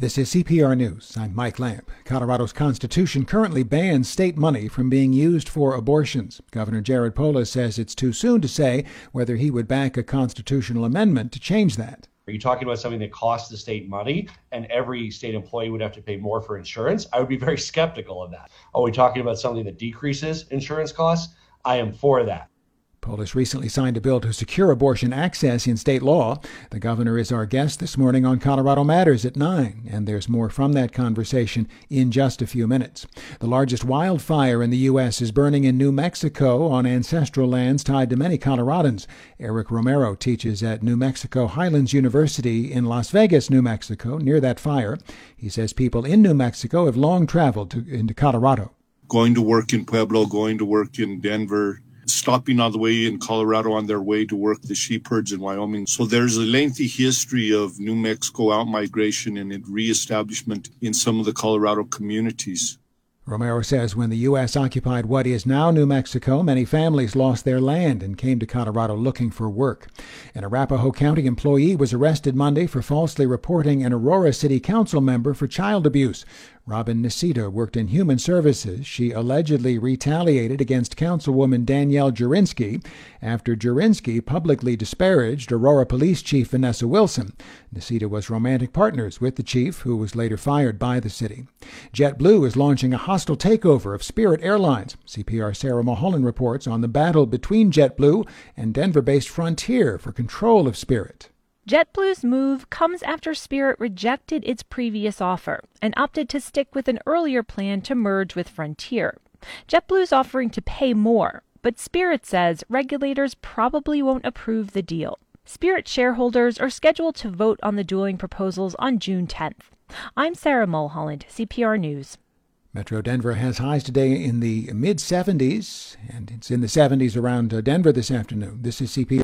This is CPR News. I'm Mike Lamp. Colorado's Constitution currently bans state money from being used for abortions. Governor Jared Polis says it's too soon to say whether he would back a constitutional amendment to change that. Are you talking about something that costs the state money and every state employee would have to pay more for insurance? I would be very skeptical of that. Are we talking about something that decreases insurance costs? I am for that. Polis recently signed a bill to secure abortion access in state law. The governor is our guest this morning on Colorado Matters at 9, and there's more from that conversation in just a few minutes. The largest wildfire in the U.S. is burning in New Mexico on ancestral lands tied to many Coloradans. Eric Romero teaches at New Mexico Highlands University in Las Vegas, New Mexico, near that fire. He says people in New Mexico have long traveled into Colorado. Going to work in Pueblo, going to work in Denver, stopping on the way in Colorado on their way to work the sheep herds in Wyoming. So there's a lengthy history of New Mexico out-migration and reestablishment in some of the Colorado communities. Romero says when the U.S. occupied what is now New Mexico, many families lost their land and came to Colorado looking for work. An Arapahoe County employee was arrested Monday for falsely reporting an Aurora City Council member for child abuse. Robin Nicita worked in human services. She allegedly retaliated against Councilwoman Danielle Jurinsky after Jurinsky publicly disparaged Aurora Police Chief Vanessa Wilson. Nicita was romantic partners with the chief, who was later fired by the city. JetBlue is launching a hostile takeover of Spirit Airlines. CPR Sarah Mulholland reports on the battle between JetBlue and Denver-based Frontier for control of Spirit. JetBlue's move comes after Spirit rejected its previous offer and opted to stick with an earlier plan to merge with Frontier. JetBlue's offering to pay more, but Spirit says regulators probably won't approve the deal. Spirit shareholders are scheduled to vote on the dueling proposals on June 10th. I'm Sarah Mulholland, CPR News. Metro Denver has highs today in the mid-70s, and it's in the 70s around Denver this afternoon. This is CPR.